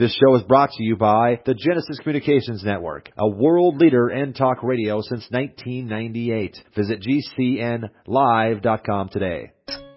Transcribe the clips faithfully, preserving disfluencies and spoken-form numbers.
This show is brought to you by the Genesis Communications Network, a world leader in talk radio since nineteen ninety-eight. Visit G C N live dot com today.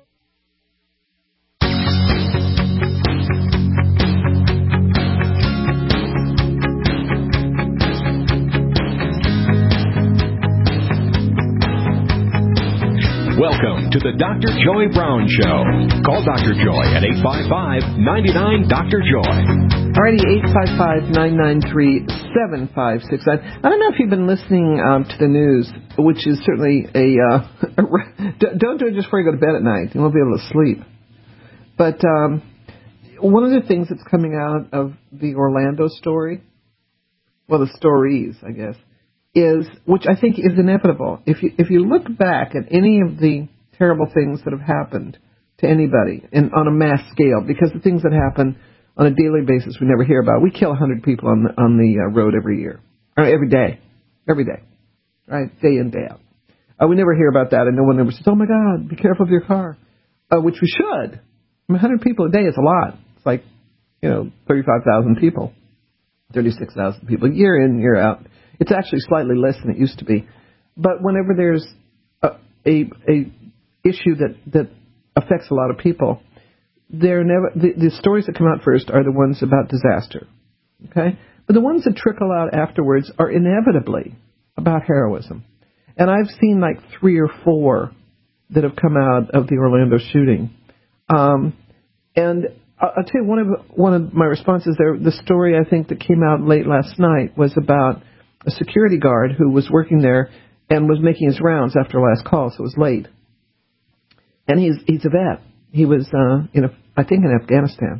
Welcome to the Doctor Joy Brown Show. Call Doctor Joy at eight five five, nine nine, Doctor Joy. Alrighty, eight five five, nine nine three, seven five six nine. I don't know if you've been listening um, to the news, which is certainly a... Uh, a don't do it just before you go to bed at night. You won't be able to sleep. But um, one of the things that's coming out of the Orlando story, well, the stories, I guess, is, which I think is inevitable. If you if you look back at any of the terrible things that have happened to anybody in, on a mass scale, because the things that happen on a daily basis we never hear about. We kill one hundred people on the, on the uh, road every year, or every day, every day, right, day in, day out. Uh, we never hear about that, and no one ever says, oh, my God, be careful of your car, uh, which we should. I mean, one hundred people a day is a lot. It's like, you know, thirty-five thousand people, thirty-six thousand people, year in, year out. It's actually slightly less than it used to be. But whenever there's a, a, a issue that, that affects a lot of people, they're never the, the stories that come out first are the ones about disaster. Okay? But the ones that trickle out afterwards are inevitably about heroism. And I've seen like three or four that have come out of the Orlando shooting. Um, and I'll tell you, one of one of my responses there, the story I think that came out late last night was about a security guard who was working there and was making his rounds after last call, so it was late. And he's he's a vet. He was, uh, in a, I think, in Afghanistan.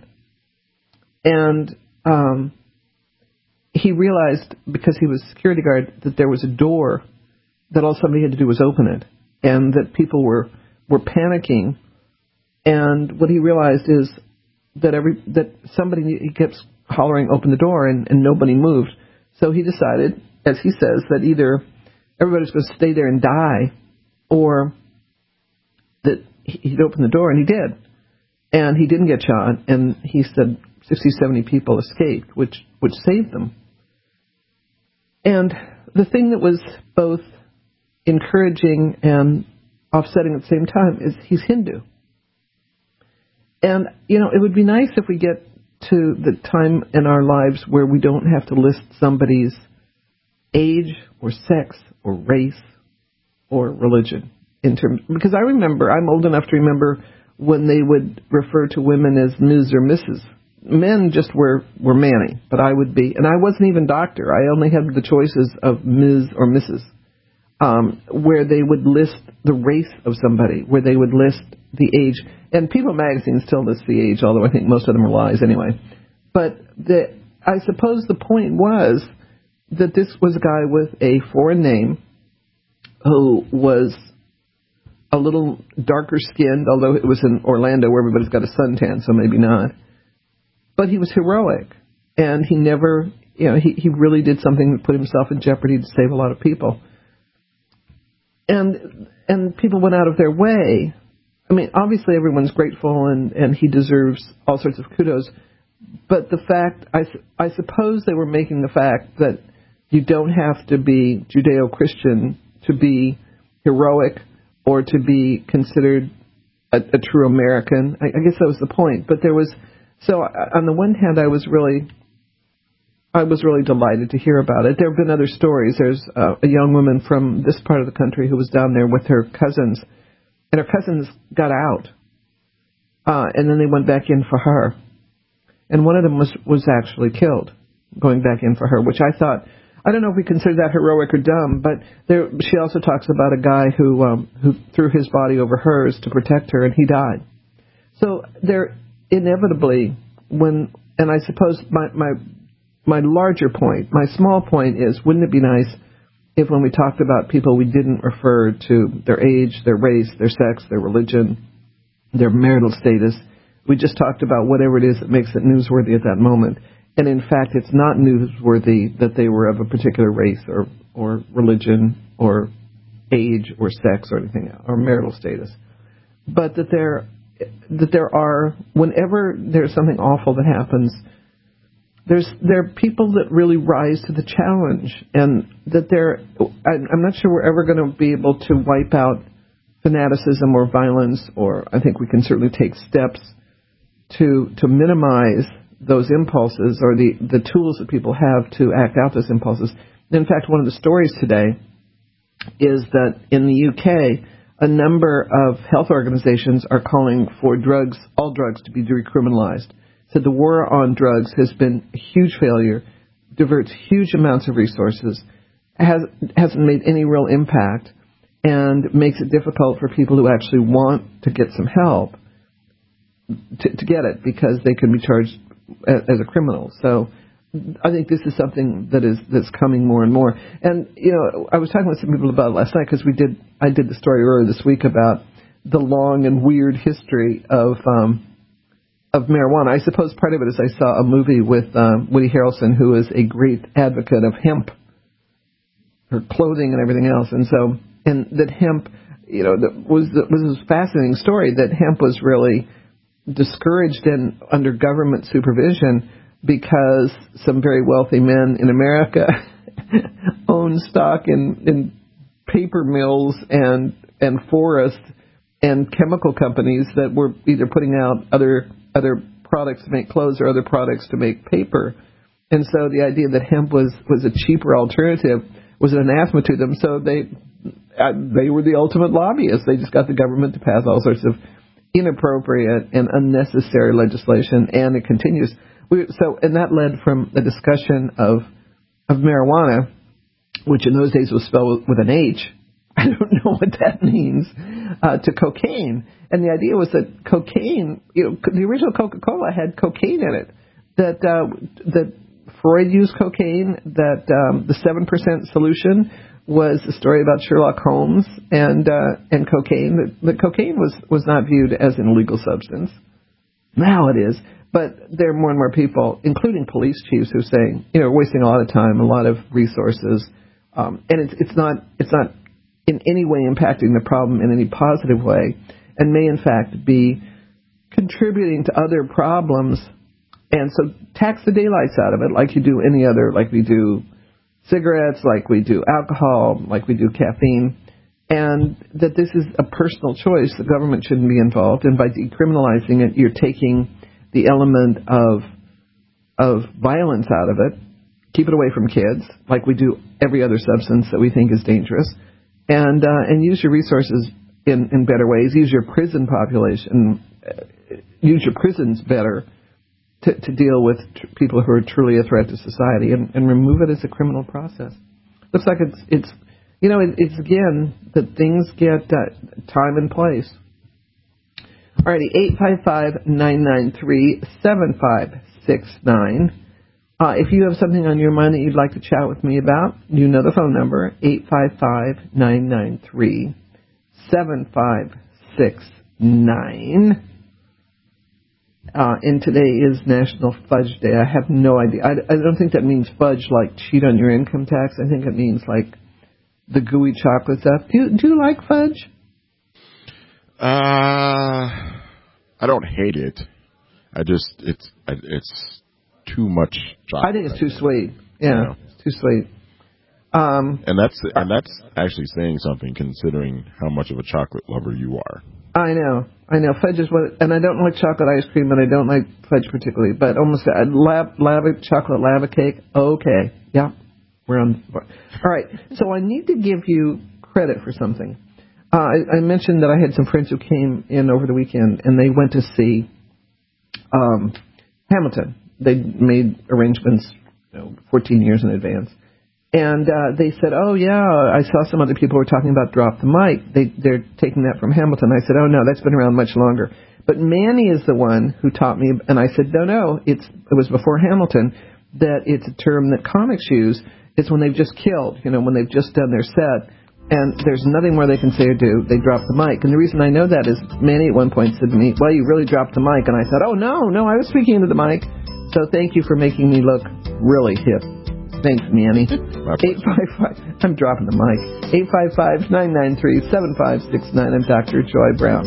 And um, he realized, because he was a security guard, that there was a door that all somebody had to do was open it, and that people were were panicking. And what he realized is that every that somebody he kept hollering, "Open the door," and, and nobody moved. So he decided, as he says, that either everybody's going to stay there and die, or that he'd open the door, and he did. And he didn't get shot, and he said sixty, seventy people escaped, which, which saved them. And the thing that was both encouraging and offsetting at the same time is he's Hindu. And, you know, it would be nice if we get to the time in our lives where we don't have to list somebody's age or sex or race or religion in terms, because I remember, I'm old enough to remember when they would refer to women as Miz or Missus Men just were, were Manny, but I would be, and I wasn't even doctor. I only had the choices of Miz or Missus Um, where they would list the race of somebody, where they would list the age. And People magazine still lists the age, although I think most of them are lies anyway. But the, I suppose the point was that this was a guy with a foreign name who was a little darker skinned, although it was in Orlando where everybody's got a suntan, so maybe not. But he was heroic, and he never, you know, he, he really did something that put himself in jeopardy to save a lot of people. And and people went out of their way. I mean, obviously everyone's grateful, and, and he deserves all sorts of kudos. But the fact, I, I suppose they were making the fact that you don't have to be Judeo-Christian to be heroic or to be considered a, a true American. I, I guess that was the point. But there was, so on the one hand, I was really... I was really delighted to hear about it. There have been other stories. There's uh, a young woman from this part of the country who was down there with her cousins, and her cousins got out, uh, and then they went back in for her. And one of them was, was actually killed going back in for her, which I thought, I don't know if we consider that heroic or dumb, but there, she also talks about a guy who um, who threw his body over hers to protect her, and he died. So there inevitably, when, and I suppose my... my My larger point, my small point is, wouldn't it be nice if when we talked about people, we didn't refer to their age, their race, their sex, their religion, their marital status. We just talked about whatever it is that makes it newsworthy at that moment. And in fact, it's not newsworthy that they were of a particular race or, or religion or age or sex or anything else, or marital status. But that there, that there are, whenever there's something awful that happens, there's there are people that really rise to the challenge, and that they're. I'm not sure we're ever going to be able to wipe out fanaticism or violence, or I think we can certainly take steps to to minimize those impulses or the, the tools that people have to act out those impulses. In fact, one of the stories today is that in the U K, a number of health organizations are calling for drugs, all drugs, to be decriminalized. So the war on drugs has been a huge failure, diverts huge amounts of resources, has, hasn't made any real impact, and makes it difficult for people who actually want to get some help to, to get it, because they can be charged as, as a criminal. So I think this is something that is that's coming more and more. And you know, I was talking with some people about it last night, because we did I did the story earlier this week about the long and weird history of um, of marijuana. I suppose part of it is I saw a movie with um, Woody Harrelson, who is a great advocate of hemp, for clothing and everything else, and so and that hemp, you know, that was that was a fascinating story, that hemp was really discouraged in under government supervision because some very wealthy men in America own stock in, in paper mills and and forests and chemical companies that were either putting out other other products to make clothes or other products to make paper. And so the idea that hemp was, was a cheaper alternative was an anathema to them. So they uh, they were the ultimate lobbyists. They just got the government to pass all sorts of inappropriate and unnecessary legislation, and it continues. We, so, and that led from the discussion of of marijuana, which in those days was spelled with an H. I don't know what that means, uh, to cocaine. And the idea was that cocaine, you know, the original Coca-Cola had cocaine in it. That uh, that Freud used cocaine. That um, the seven percent solution was a story about Sherlock Holmes and uh, and cocaine. That, that cocaine was, was not viewed as an illegal substance. Now it is. But there are more and more people, including police chiefs, who are saying, you know, we're wasting a lot of time, a lot of resources, um, and it's it's not it's not in any way impacting the problem in any positive way, and may in fact be contributing to other problems. And so tax the daylights out of it, like you do any other, like we do cigarettes, like we do alcohol, like we do caffeine, and that this is a personal choice. The government shouldn't be involved, and by decriminalizing it, you're taking the element of of violence out of it. Keep it away from kids, like we do every other substance that we think is dangerous, and uh, and use your resources in, in better ways. Use your prison population, uh, use your prisons better to, to deal with tr- people who are truly a threat to society, and, and remove it as a criminal process. Looks like it's it's you know it, it's again that things get uh, time and place. Alrighty, eight five five, nine nine three, seven five six nine. Uh, if you have something on your mind that you'd like to chat with me about, you know the phone number, eight five five, nine nine three, seven five six nine. Uh, and today is National Fudge Day. I have no idea. I, I don't think that means fudge like cheat on your income tax. I think it means like the gooey chocolate stuff. Do you, do you like fudge? Uh, I don't hate it. I just, it's it's too much chocolate. I think it's too sweet. Yeah, you know. It's too sweet. Um, and that's and that's actually saying something, considering how much of a chocolate lover you are. I know, I know. Fudge is what, and I don't like chocolate ice cream, and I don't like fudge particularly, but almost a lava, lava chocolate lava cake. Okay, yeah, we're on. All right, so I need to give you credit for something. Uh, I, I mentioned that I had some friends who came in over the weekend, and they went to see um, Hamilton. They made arrangements, you know, fourteen years in advance. And uh, they said, oh, yeah, I saw some other people were talking about Drop the Mic. They, they're taking that from Hamilton. I said, oh, no, that's been around much longer. But Manny is the one who taught me, and I said, no, no, it's, it was before Hamilton, that it's a term that comics use. It's when they've just killed, you know, when they've just done their set. And there's nothing more they can say or do. They drop the mic. And the reason I know that is Manny at one point said to me, well, you really dropped the mic. And I said, oh, no, no, I was speaking into the mic. So thank you for making me look really hip. Thanks, Manny. eight five five, I'm dropping the mic. eight five five, nine nine three, seven five six nine. I'm Doctor Joy Brown.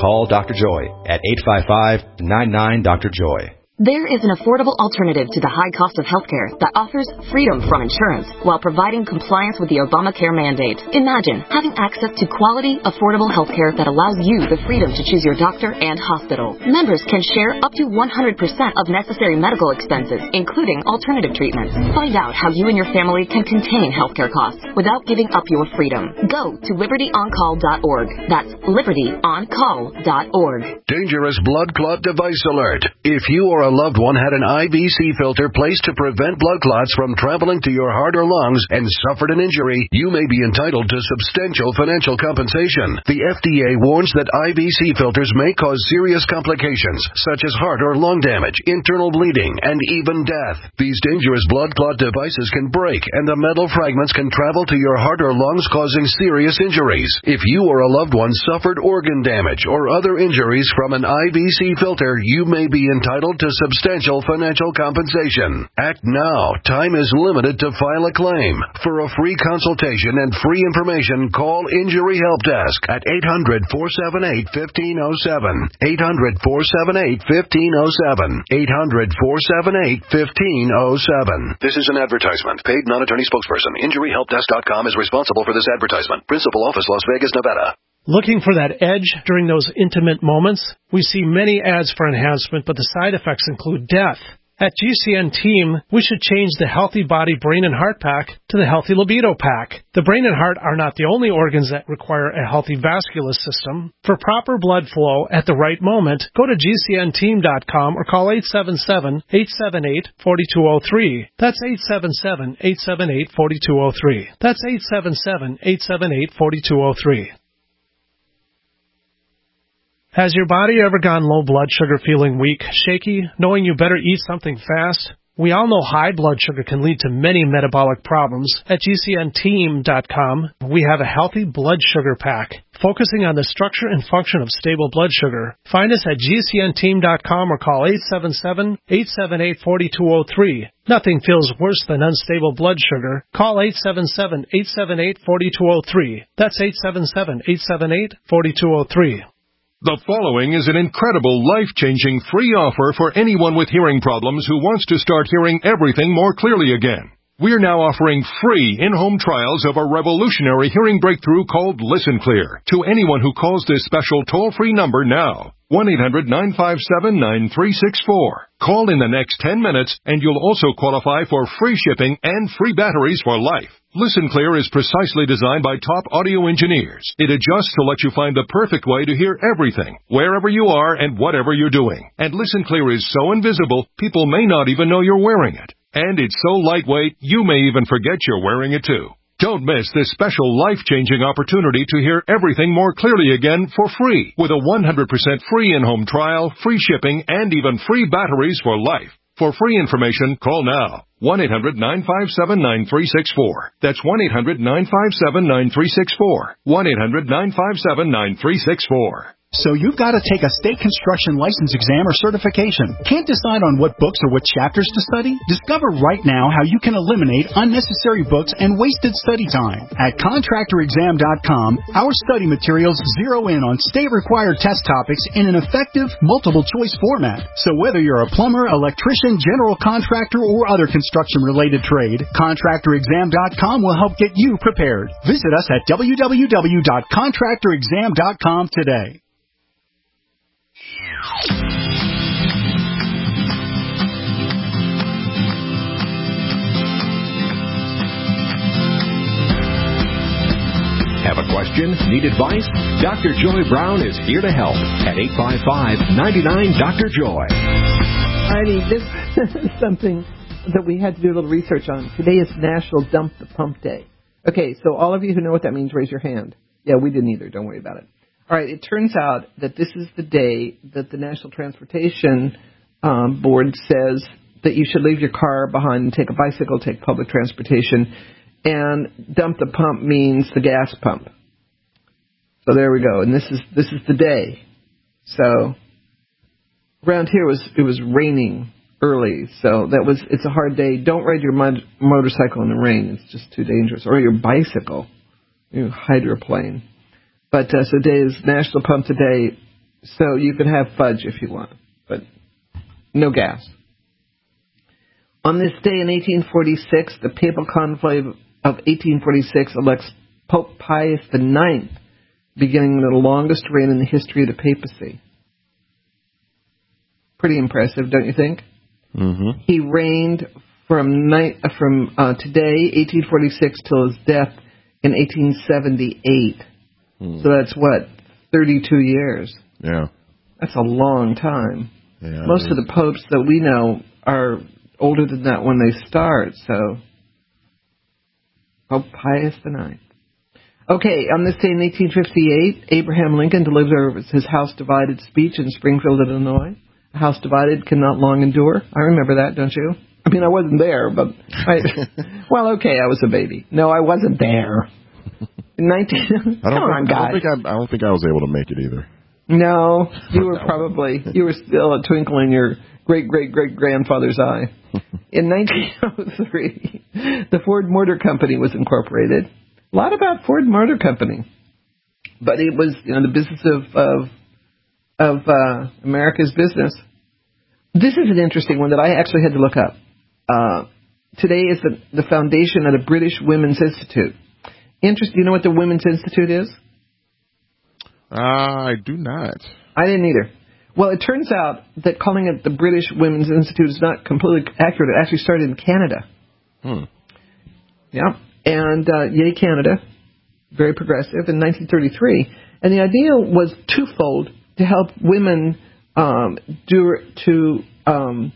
call Doctor Joy at eight five five, nine nine, Doctor Joy. There is an affordable alternative to the high cost of healthcare that offers freedom from insurance while providing compliance with the Obamacare mandate. Imagine having access to quality, affordable healthcare that allows you the freedom to choose your doctor and hospital. Members can share up to one hundred percent of necessary medical expenses, including alternative treatments. Find out how you and your family can contain healthcare costs without giving up your freedom. Go to liberty on call dot org. That's liberty on call dot org. Dangerous blood clot device alert. If you or a loved one had an I V C filter placed to prevent blood clots from traveling to your heart or lungs and suffered an injury, you may be entitled to substantial financial compensation. The F D A warns that I V C filters may cause serious complications such as heart or lung damage, internal bleeding, and even death. These dangerous blood clot devices can break and the metal fragments can travel to your heart or lungs, causing serious injuries. If you or a loved one suffered organ damage or other injuries from an I V C filter, you may be entitled to substantial financial compensation. Act now. Time is limited to file a claim. For a free consultation and free information, call Injury Help Desk at eight hundred, four seven eight, one five zero seven. eight hundred, four seven eight, one five zero seven. eight hundred, four seven eight, one five zero seven. This is an advertisement. Paid non-attorney spokesperson. Injury Help Desk dot com is responsible for this advertisement. Principal office, Las Vegas, Nevada. Looking for that edge during those intimate moments? We see many ads for enhancement, but the side effects include death. At G C N Team, we should change the Healthy Body Brain and Heart Pack to the Healthy Libido Pack. The brain and heart are not the only organs that require a healthy vascular system. For proper blood flow at the right moment, go to G C N team dot com or call eight seven seven, eight seven eight, four two zero three. That's eight seven seven, eight seven eight, four two zero three. That's eight seven seven, eight seven eight, four two zero three. Has your body ever gone low blood sugar, feeling weak, shaky, knowing you better eat something fast? We all know high blood sugar can lead to many metabolic problems. At G C N team dot com, we have a healthy blood sugar pack, focusing on the structure and function of stable blood sugar. Find us at G C N team dot com or call eight seven seven, eight seven eight, four two zero three. Nothing feels worse than unstable blood sugar. Call eight seven seven, eight seven eight, four two zero three. That's eight seven seven, eight seven eight, four two zero three. The following is an incredible, life-changing free offer for anyone with hearing problems who wants to start hearing everything more clearly again. We're now offering free in-home trials of a revolutionary hearing breakthrough called Listen Clear to anyone who calls this special toll-free number now. one eight hundred, nine five seven, nine three six four. Call in the next ten minutes and you'll also qualify for free shipping and free batteries for life. Listen Clear is precisely designed by top audio engineers. It adjusts to let you find the perfect way to hear everything, wherever you are and whatever you're doing. And Listen Clear is so invisible, people may not even know you're wearing it. And it's so lightweight, you may even forget you're wearing it too. Don't miss this special life-changing opportunity to hear everything more clearly again for free with a one hundred percent free in-home trial, free shipping, and even free batteries for life. For free information, call now. one eight hundred, nine five seven, nine three six four. That's one eight hundred, nine five seven, nine three six four. one eight hundred, nine five seven, nine three six four. So you've got to take a state construction license exam or certification. Can't decide on what books or what chapters to study? Discover right now how you can eliminate unnecessary books and wasted study time. At contractor exam dot com, our study materials zero in on state-required test topics in an effective, multiple-choice format. So whether you're a plumber, electrician, general contractor, or other construction-related trade, contractor exam dot com will help get you prepared. Visit us at w w w dot contractor exam dot com today. Have a question? Need advice? Doctor Joy Brown is here to help at eight five five, nine nine, Doctor Joy. Heidi, this is something that we had to do a little research on. Today is National Dump the Pump Day. Okay, so all of you who know what that means, raise your hand. Yeah, we didn't either. Don't worry about it. All right, it turns out that this is the day that the National Transportation um, Board says that you should leave your car behind and take a bicycle, take public transportation, and dump the pump means the gas pump. So there we go, and this is this is the day. So around here it was it was raining early, so that was it's a hard day. Don't ride your mud, motorcycle in the rain; it's just too dangerous. Or your bicycle, your hydroplane. But uh, so today is National Pump Today, So you could have fudge if you want, but no gas. On this day in eighteen forty-six, the Papal Conclave of eighteen forty-six elects Pope Pius the ninth, beginning the longest reign in the history of the papacy. Pretty impressive, don't you think? Mm-hmm. He reigned from ni- from uh, today, eighteen forty-six, till his death in eighteen seventy-eight. Mm. So that's what, thirty-two years. Yeah. That's a long time. Yeah, Most of the popes that we know are older than that when they start, so Pope Pius the ninth. Okay, on this day in eighteen fifty-eight, Abraham Lincoln delivers his House Divided speech in Springfield, Illinois. A house divided cannot long endure. I remember that, don't you? I mean, I wasn't there, but I, well, okay, I was a baby. No, I wasn't there. In nineteen, I don't, come on, think, I, guys. don't think I, I don't think I was able to make it either. No, you were probably, you were still a twinkle in your great-great-great-grandfather's eye. In nineteen oh three, the Ford Motor Company was incorporated. A lot about Ford Motor Company. But it was, you know, the business of of, of uh, America's business. This is an interesting one that I actually had to look up. Uh, today is the, the foundation of the British Women's Institute. Interest, you know what the Women's Institute is? Uh, I do not. I didn't either. Well, it turns out that calling it the British Women's Institute is not completely accurate. It actually started in Canada. Hmm. Yeah. And uh, yay, Canada. Very progressive in nineteen thirty-three. And the idea was twofold, to help women um, do to, um,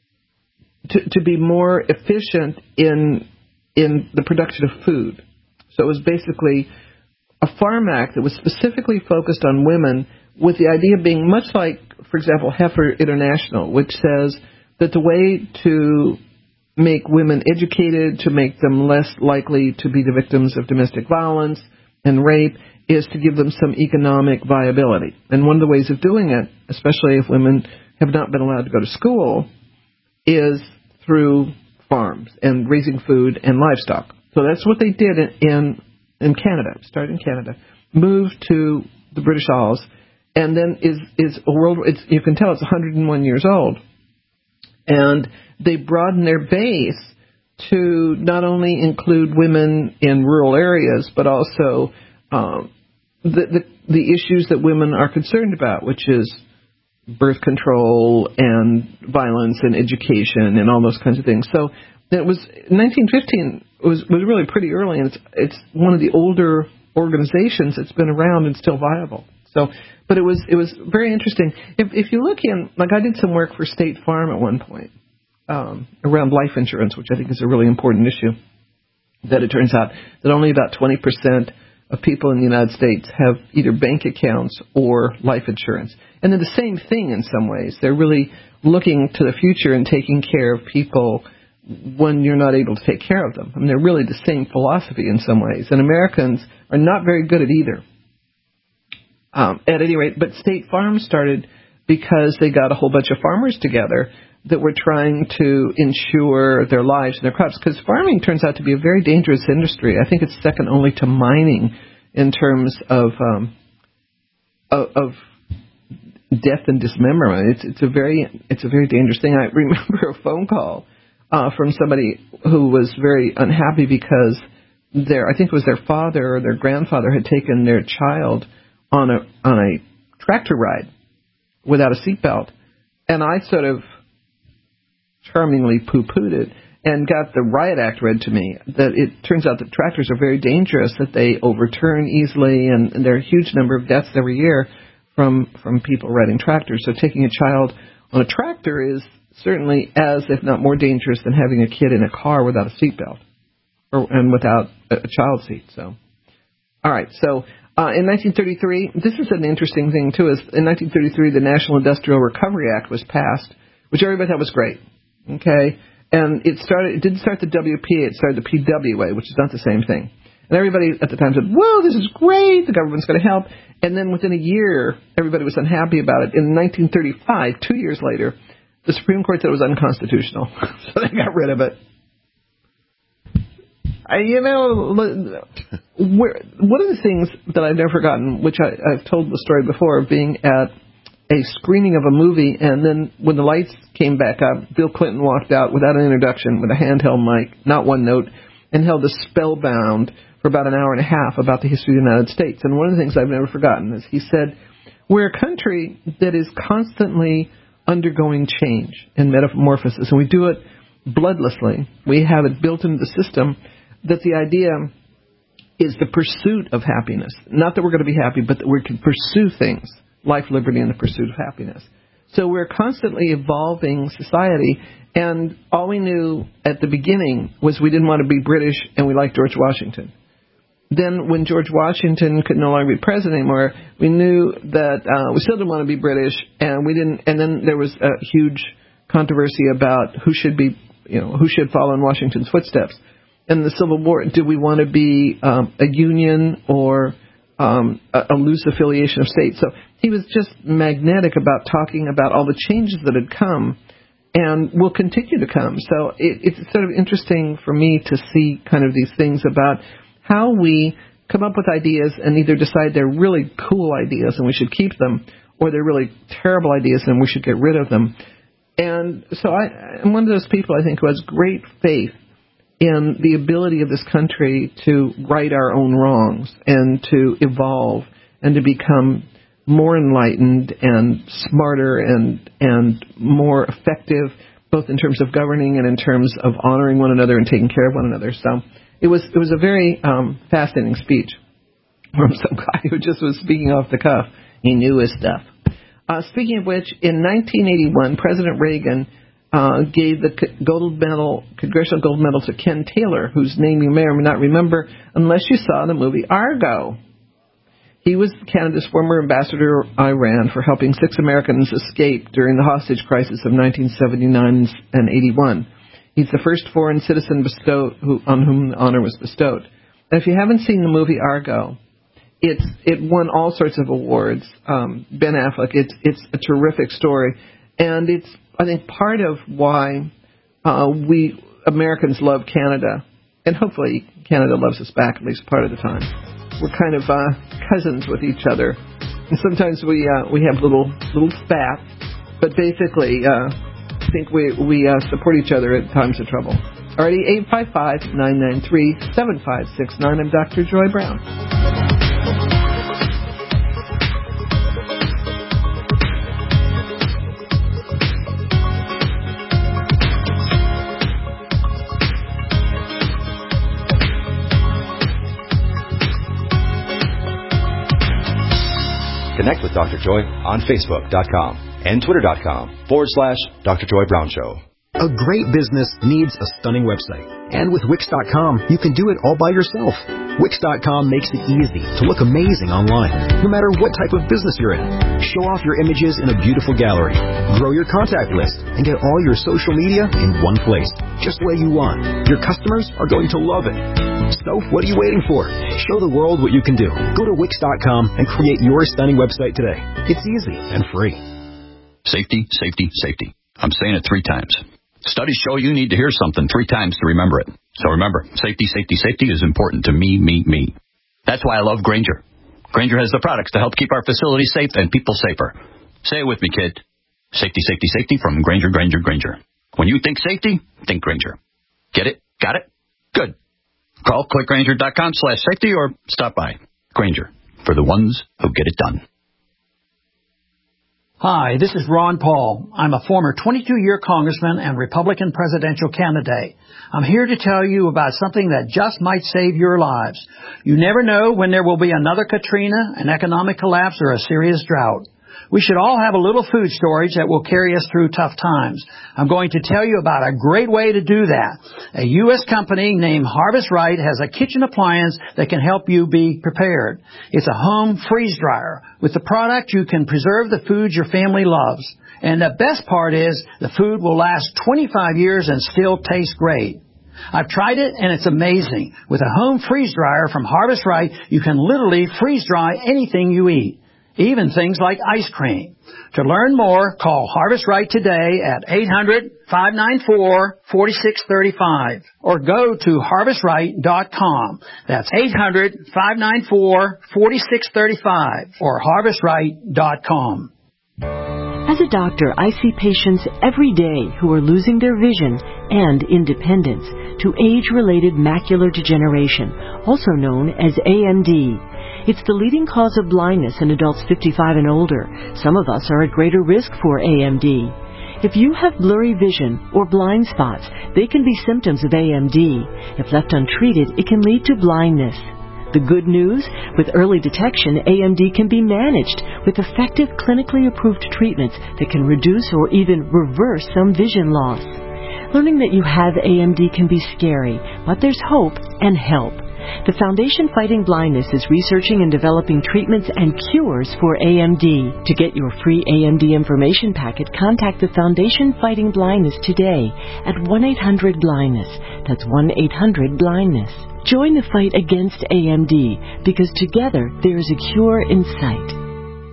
to to be more efficient in in the production of food. So it was basically a farm act that was specifically focused on women, with the idea being much like, for example, Heifer International, which says that the way to make women educated, to make them less likely to be the victims of domestic violence and rape, is to give them some economic viability. And one of the ways of doing it, especially if women have not been allowed to go to school, is through farms and raising food and livestock. So that's what they did in in, in Canada, started in Canada, moved to the British Isles, and then is is a world. It's, you can tell it's one hundred one years old, and they broadened their base to not only include women in rural areas, but also um, the, the the issues that women are concerned about, which is birth control and violence and education and all those kinds of things. So it was nineteen fifteen was was really pretty early, and it's it's one of the older organizations that's been around and still viable. So, but it was it was very interesting. If if you look in, like I did some work for State Farm at one point um, around life insurance, which I think is a really important issue. That it turns out that only about twenty percent of people in the United States have either bank accounts or life insurance, and they're the same thing in some ways. They're really looking to the future and taking care of people when you're not able to take care of them. I mean, they're really the same philosophy in some ways, and Americans are not very good at either. Um, at any rate, but State Farm started because they got a whole bunch of farmers together that were trying to insure their lives and their crops, because farming turns out to be a very dangerous industry. I think it's second only to mining in terms of um, of, of death and dismemberment. It's it's a very it's a very dangerous thing. I remember a phone call uh, from somebody who was very unhappy because their I think it was their father or their grandfather had taken their child on a on a tractor ride without a seatbelt, and I sort of charmingly poo-pooed it and got the riot act read to me, that it turns out that tractors are very dangerous, that they overturn easily, and, and there are a huge number of deaths every year from from people riding tractors. So taking a child on a tractor is certainly as, if not more dangerous than having a kid in a car without a seatbelt or and without a, a child seat. So, all right, so uh, in nineteen thirty-three, this is an interesting thing too, is in nineteen thirty-three the National Industrial Recovery Act was passed, which everybody thought was great. Okay, and it started. It didn't start the W P A. It started the P W A, which is not the same thing. And everybody at the time said, "Whoa, this is great! The government's going to help." And then within a year, everybody was unhappy about it. In nineteen thirty-five, two years later, the Supreme Court said it was unconstitutional, so they got rid of it. I, you know, where, one of the things that I've never forgotten, which I, I've told the story before, of being at a screening of a movie, and then when the lights came back up, Bill Clinton walked out without an introduction with a handheld mic, not one note, and held us spellbound for about an hour and a half about the history of the United States. And one of the things I've never forgotten is he said, we're a country that is constantly undergoing change and metamorphosis, and we do it bloodlessly. We have it built into the system that the idea is the pursuit of happiness. Not that we're going to be happy, but that we can pursue things. Life, liberty, and the pursuit of happiness. So we're constantly evolving society, and all we knew at the beginning was we didn't want to be British and we liked George Washington. Then when George Washington could no longer be president anymore, we knew that uh, we still didn't want to be British, and we didn't. And then there was a huge controversy about who should be, you know, who should follow in Washington's footsteps. In the Civil War, did we want to be um, a union or um, a, a loose affiliation of states? So he was just magnetic about talking about all the changes that had come and will continue to come. So it, it's sort of interesting for me to see kind of these things about how we come up with ideas and either decide they're really cool ideas and we should keep them, or they're really terrible ideas and we should get rid of them. And so I, I'm one of those people, I think, who has great faith in the ability of this country to right our own wrongs and to evolve and to become more enlightened and smarter and and more effective, both in terms of governing and in terms of honoring one another and taking care of one another. So it was it was a very um, fascinating speech from some guy who just was speaking off the cuff. He knew his stuff. Uh, speaking of which, in nineteen eighty-one, President Reagan uh, gave the gold medal, Congressional Gold Medal to Ken Taylor, whose name you may or may not remember unless you saw the movie Argo. He was Canada's former ambassador to Iran for helping six Americans escape during the hostage crisis of nineteen seventy-nine and eighty-one. He's the first foreign citizen bestowed, who, on whom the honor was bestowed. And if you haven't seen the movie Argo, it's it won all sorts of awards. Um, Ben Affleck, it's it's a terrific story, and it's I think part of why uh, we Americans love Canada, and hopefully Canada loves us back at least part of the time. We're kind of uh, cousins with each other, and sometimes we uh, we have little little spats, but basically uh, I think we we uh, support each other at times of trouble. Alrighty, eight five five, nine nine three, seven five six nine. I'm Doctor Joy Brown. Connect with Doctor Joy on Facebook dot com and Twitter dot com forward slash Doctor Joy Brown Show. A great business needs a stunning website. And with Wix dot com, you can do it all by yourself. Wix dot com makes it easy to look amazing online, no matter what type of business you're in. Show off your images in a beautiful gallery. Grow your contact list and get all your social media in one place, just the way you want. Your customers are going to love it. So, what are you waiting for? Show the world what you can do. Go to Wix dot com and create your stunning website today. It's easy and free. Safety, safety, safety. I'm saying it three times. Studies show you need to hear something three times to remember it. So remember, safety, safety, safety is important to me, me, me. That's why I love Grainger. Grainger has the products to help keep our facilities safe and people safer. Say it with me, kid. Safety, safety, safety from Grainger, Grainger, Grainger. When you think safety, think Grainger. Get it? Got it? Good. Call click Grainger dot com slash safety or stop by. Grainger, for the ones who get it done. Hi, this is Ron Paul. I'm a former twenty-two-year congressman and Republican presidential candidate. I'm here to tell you about something that just might save your lives. You never know when there will be another Katrina, an economic collapse, or a serious drought. We should all have a little food storage that will carry us through tough times. I'm going to tell you about a great way to do that. A U S company named Harvest Right has a kitchen appliance that can help you be prepared. It's a home freeze dryer. With the product, you can preserve the food your family loves. And the best part is the food will last twenty-five years and still taste great. I've tried it, and it's amazing. With a home freeze dryer from Harvest Right, you can literally freeze dry anything you eat, even things like ice cream. To learn more, call Harvest Right today at eight hundred, five nine four, four six three five or go to harvest right dot com. That's eight hundred, five nine four, four six three five or harvest right dot com. As a doctor, I see patients every day who are losing their vision and independence to age-related macular degeneration, also known as A M D. It's the leading cause of blindness in adults fifty-five and older. Some of us are at greater risk for A M D. If you have blurry vision or blind spots, they can be symptoms of A M D. If left untreated, it can lead to blindness. The good news? With early detection, A M D can be managed with effective clinically approved treatments that can reduce or even reverse some vision loss. Learning that you have A M D can be scary, but there's hope and help. The Foundation Fighting Blindness is researching and developing treatments and cures for A M D. To get your free A M D information packet, contact the Foundation Fighting Blindness today at one eight hundred blindness. That's one eight hundred blindness. Join the fight against A M D, because together there is a cure in sight.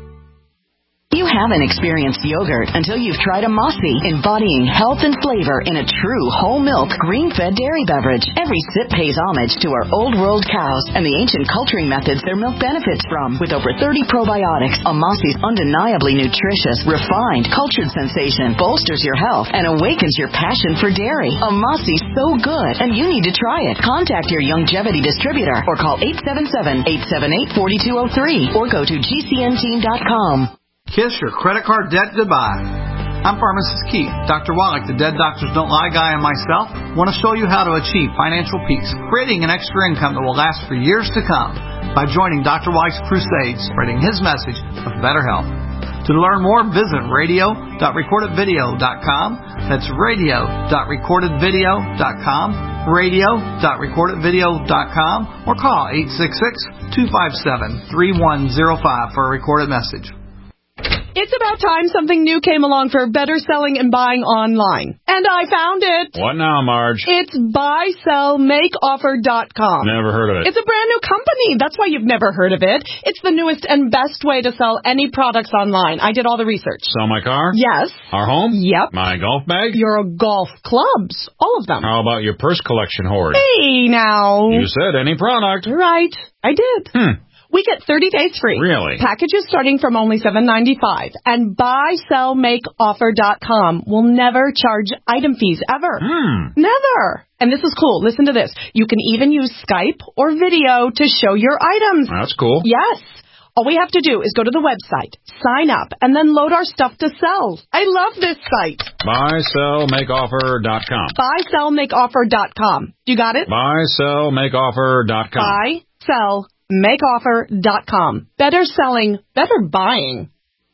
You haven't experienced yogurt until you've tried a Mossy, embodying health and flavor in a true whole milk, green-fed dairy beverage. Every sip pays homage to our old world cows and the ancient culturing methods their milk benefits from. With over thirty probiotics, a Mossy's undeniably nutritious, refined, cultured sensation bolsters your health and awakens your passion for dairy. A Mossy's so good, and you need to try it. Contact your Youngevity distributor or call eight seven seven, eight seven eight, four two zero three or go to G C N team dot com. Kiss your credit card debt goodbye. I'm Pharmacist Keith. Doctor Wallach, the Dead Doctors Don't Lie guy, and myself want to show you how to achieve financial peace, creating an extra income that will last for years to come by joining Doctor Wallach's crusade, spreading his message of better health. To learn more, visit radio dot recorded video dot com. That's radio dot recorded video dot com, radio dot recorded video dot com, or call eight six six, two five seven, three one zero five for a recorded message. It's about time something new came along for better selling and buying online. And I found it. What now, Marge? It's buy sell make offer dot com. Never heard of it. It's a brand new company. That's why you've never heard of it. It's the newest and best way to sell any products online. I did all the research. Sell my car? Yes. Our home? Yep. My golf bag? Your golf clubs. All of them. How about your purse collection hoard? Hey, now. You said any product. Right. I did. Hmm. We get thirty days free. Really? Packages starting from only seven ninety-five. And buy sell make offer dot com will never charge item fees ever. Hmm. Never. And this is cool. Listen to this. You can even use Skype or video to show your items. That's cool. Yes. All we have to do is go to the website, sign up, and then load our stuff to sell. I love this site. buy sell make offer dot com. buy sell make offer dot com. You got it? buy sell make offer dot com. buy sell make offer dot com. Better selling, better buying.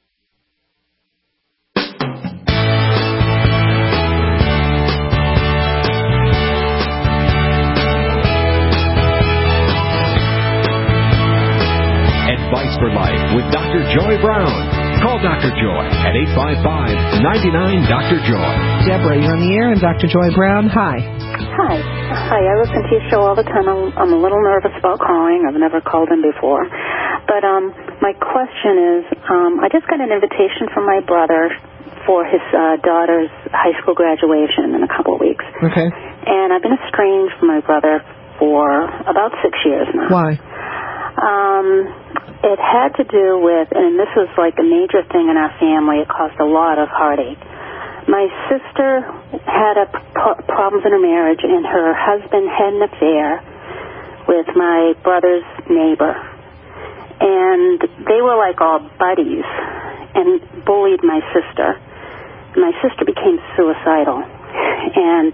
Advice for Life with Doctor Joy Brown. Call Doctor Joy at eight five five, nine nine, Doctor Joy. Deborah, you're on the air, and Doctor Joy Brown, hi. Hi. Hi, I listen to your show all the time. I'm, I'm a little nervous about calling. I've never called in before. But um, my question is, um, I just got an invitation from my brother for his uh, daughter's high school graduation in a couple of weeks. Okay. And I've been estranged from my brother for about six years now. Why? Um, it had to do with, and this was like a major thing in our family, it caused a lot of heartache. My sister had a p- problems in her marriage, and her husband had an affair with my brother's neighbor. And they were like all buddies and bullied my sister. My sister became suicidal. And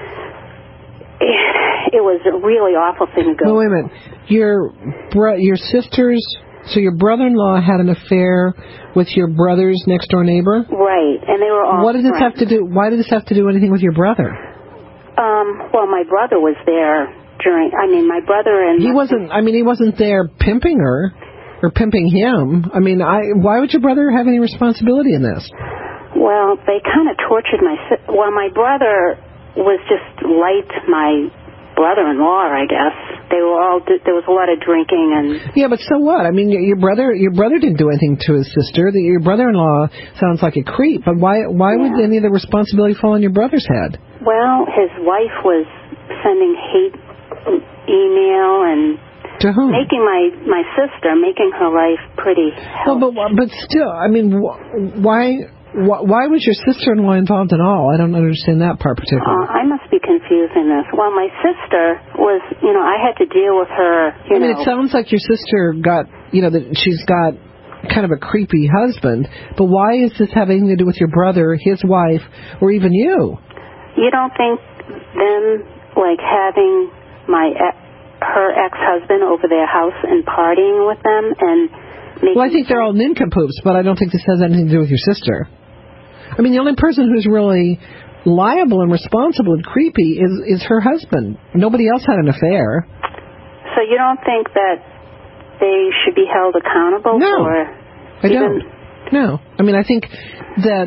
it, it was a really awful thing to go through. Wait a minute. Your, bro- your sister's... So your brother-in-law had an affair with your brother's next-door neighbor? Right, and they were all What did this friends. have to do? Why did this have to do anything with your brother? Um, well, my brother was there during, I mean, my brother and... He wasn't, I mean, he wasn't there pimping her or pimping him. I mean, I. why would your brother have any responsibility in this? Well, they kind of tortured my sister. Well, my brother was just like my brother-in-law, I guess. They were all, there was a lot of drinking and... Yeah, but so what? I mean, your brother your brother didn't do anything to his sister. Your brother-in-law sounds like a creep, but why why yeah. would any of the responsibility fall on your brother's head? Well, his wife was sending hate email and To whom? Making my, my sister, making her life pretty hell. Well, but, but still, I mean, wh- why... Why was your sister-in-law involved at all? I don't understand that part particularly. Uh, I must be confusing this. Well, my sister was, you know, I had to deal with her, you I mean, know. it sounds like your sister got, you know, that she's got kind of a creepy husband, but why is this having to do with your brother, his wife, or even you? You don't think them, like, having my her ex-husband over their house and partying with them and making... Well, I think they're all nincompoops, but I don't think this has anything to do with your sister. I mean, the only person who's really liable and responsible and creepy is, is her husband. Nobody else had an affair. So you don't think that they should be held accountable no, for... I don't. No. I mean, I think that...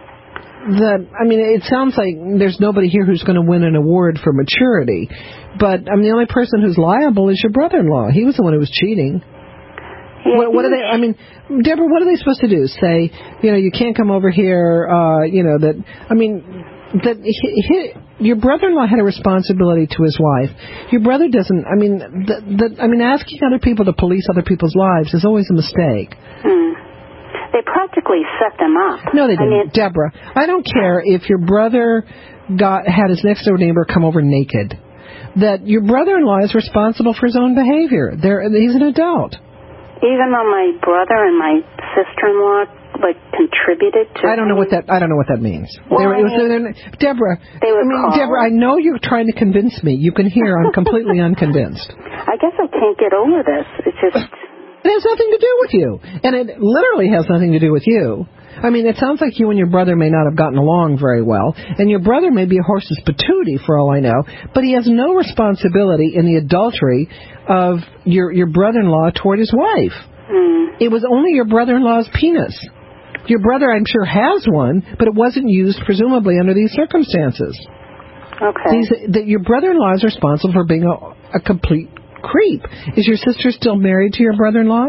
that I mean, it sounds like there's nobody here who's going to win an award for maturity. But, I mean, the only person who's liable is your brother-in-law. He was the one who was cheating. Yeah, what, what are they? I mean, Deborah, what are they supposed to do? Say, you know, you can't come over here. Uh, you know that. I mean, that he, he, your brother-in-law had a responsibility to his wife. Your brother doesn't. I mean, that. that I mean, asking other people to police other people's lives is always a mistake. Hmm. They practically set them up. No, they didn't, I mean, Deborah. I don't care if your brother got had his next door neighbor come over naked. That your brother-in-law is responsible for his own behavior. There, he's an adult. Even though my brother and my sister-in-law like contributed to. I don't know what that. I don't know what that means. Well, they were, I mean, it was, Deborah. They I mean, call. Deborah. I know you're trying to convince me. You can hear I'm completely unconvinced. I guess I can't get over this. It's just. It has nothing to do with you, and it literally has nothing to do with you. I mean, it sounds like you and your brother may not have gotten along very well, and your brother may be a horse's patootie for all I know, but he has no responsibility in the adultery of your your brother-in-law toward his wife. Hmm. It was only your brother-in-law's penis. Your brother, I'm sure, has one, but it wasn't used, presumably, under these circumstances. Okay. These, that your brother-in-law is responsible for being a, a complete creep. Is your sister still married to your brother-in-law?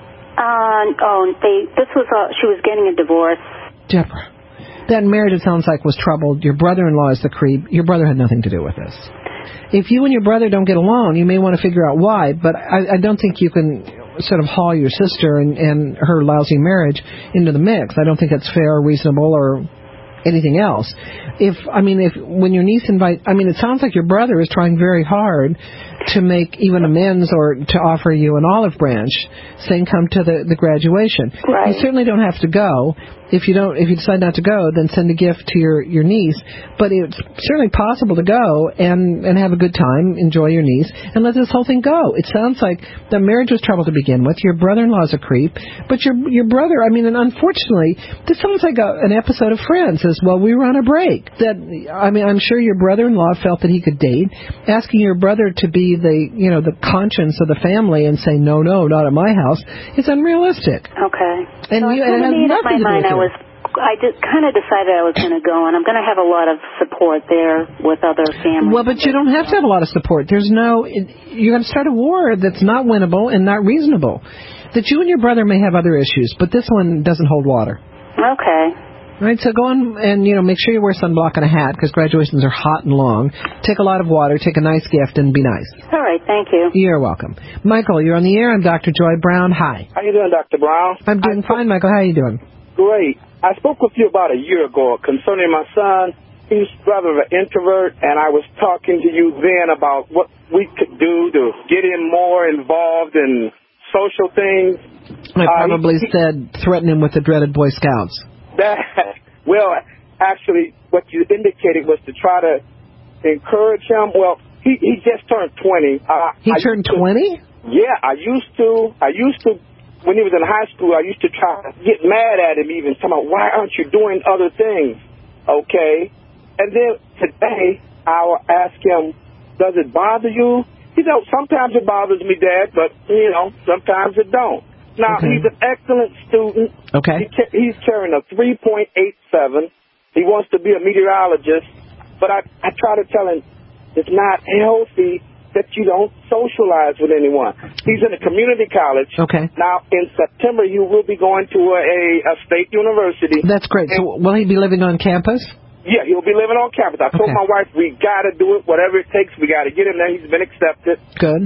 Uh, oh, they. This was. Uh, she was getting a divorce. Deborah, that marriage, it sounds like, was troubled. Your brother-in-law is the creep. Your brother had nothing to do with this. If you and your brother don't get along, you may want to figure out why, but I, I don't think you can sort of haul your sister and, and her lousy marriage into the mix. I don't think that's fair or reasonable or anything else. If, I mean, if when your niece invite, I mean, it sounds like your brother is trying very hard to make even amends or to offer you an olive branch, saying come to the, the graduation. Right. You certainly don't have to go. If you don't, if you decide not to go, then send a gift to your, your niece. But it's certainly possible to go and, and have a good time, enjoy your niece, and let this whole thing go. It sounds like the marriage was trouble to begin with. Your brother-in-law's a creep, but your your brother, I mean, and unfortunately, this sounds like a, an episode of Friends. As well, we were on a break. That I mean, I'm sure your brother-in-law felt that he could date. Asking your brother to be the you know the conscience of the family and say no, no, not at my house is unrealistic. Okay. And so you, and it has in nothing my to do mind, with I was. I just kind of decided I was going to go, and I'm going to have a lot of support there with other families. Well, but you don't have to have a lot of support. There's no. You're going to start a war that's not winnable and not reasonable. That you and your brother may have other issues, but this one doesn't hold water. Okay. Right, so go on and, you know, make sure you wear sunblock and a hat because graduations are hot and long. Take a lot of water, take a nice gift, and be nice. All right, thank you. You're welcome. Michael, you're on the air. I'm Doctor Joy Brown. Hi. How you doing, Doctor Brown? I'm doing fine, Michael. How are you doing? Great. I spoke with you about a year ago concerning my son. He's rather an introvert, and I was talking to you then about what we could do to get him more involved in social things. I probably uh, he, said threaten him with the dreaded Boy Scouts. That, well, actually, what you indicated was to try to encourage him. Well, he, he just turned twenty. Uh, he I turned twenty? Yeah, I used to. I used to. When he was in high school, I used to try to get mad at him even, talking about, why aren't you doing other things? Okay. And then today, I'll ask him, does it bother you? You know, sometimes it bothers me, Dad, but, you know, sometimes it don't. Now, okay. He's an excellent student. Okay. He, he's carrying a three point eight seven. He wants to be a meteorologist. But I, I try to tell him it's not healthy that you don't socialize with anyone. He's in a community college. Okay. Now, in September, he will be going to a, a state university. That's great. So will he be living on campus? Yeah, he'll be living on campus. I told okay. my wife, we got to do it, whatever it takes. We got to get him there. He's been accepted. Good.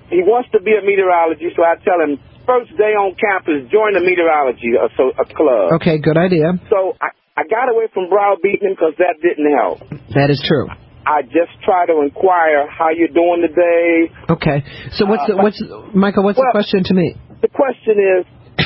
he wants to be a meteorologist, so I tell him, first day on campus, join the meteorology a, so, a club. Okay, good idea. So I, I got away from browbeating him because that didn't help. That is true. I just try to inquire how you're doing today. Okay. So what's the, what's Michael? What's well, the question to me? The question is,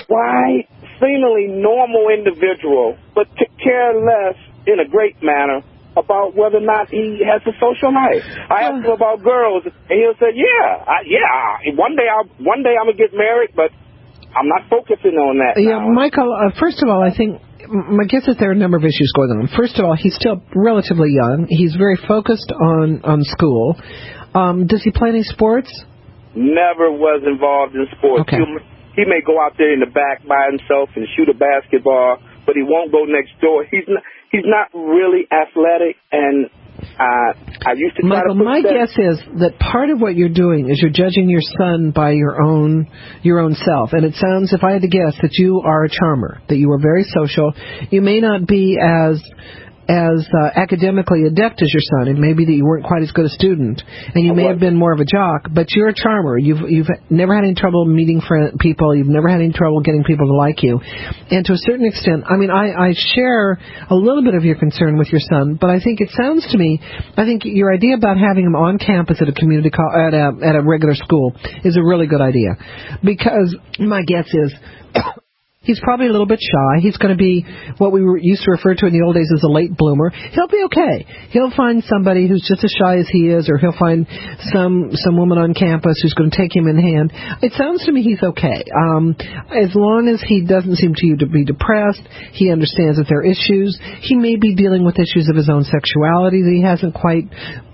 why seemingly normal individual, but took care less in a great manner about whether or not he has a social life? I asked him about girls, and he'll say, "Yeah, I, yeah. One day, I'll one day I'm gonna get married, but I'm not focusing on that." Yeah, now. Michael. Uh, first of all, I think. My guess is there are a number of issues going on. First of all, he's still relatively young. He's very focused on, on school. Um, does he play any sports? Never was involved in sports. Okay. He may go out there in the back by himself and shoot a basketball, but he won't go next door. He's not, he's not really athletic, and uh, I used to try Michael, to put my that. guess is that part of what you're doing is you're judging your son by your own your own self. And it sounds, if I had to guess, that you are a charmer, that you are very social. You may not be as as uh, academically adept as your son. It may be that you weren't quite as good a student, and you may have been more of a jock, but you're a charmer. You've you've never had any trouble meeting friend, people. You've never had any trouble getting people to like you. And to a certain extent, I mean, I, I share a little bit of your concern with your son, but I think it sounds to me, I think your idea about having him on campus at a community co- at a at a regular school is a really good idea, because my guess is. He's probably a little bit shy. He's going to be what we were used to refer to in the old days as a late bloomer. He'll be okay. He'll find somebody who's just as shy as he is, or he'll find some some woman on campus who's going to take him in hand. It sounds to me he's okay. Um, as long as he doesn't seem to you to be depressed, he understands that there are issues. He may be dealing with issues of his own sexuality that he hasn't quite